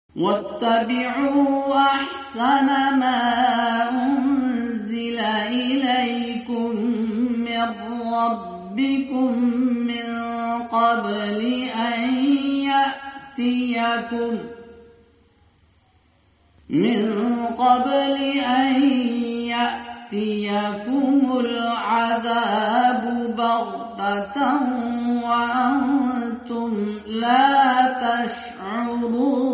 واتبعوا أحسن ما أنزل إليكم من ربكم من قبل أن يأتيكم العذاب بغتة وأنتم لا تشعرون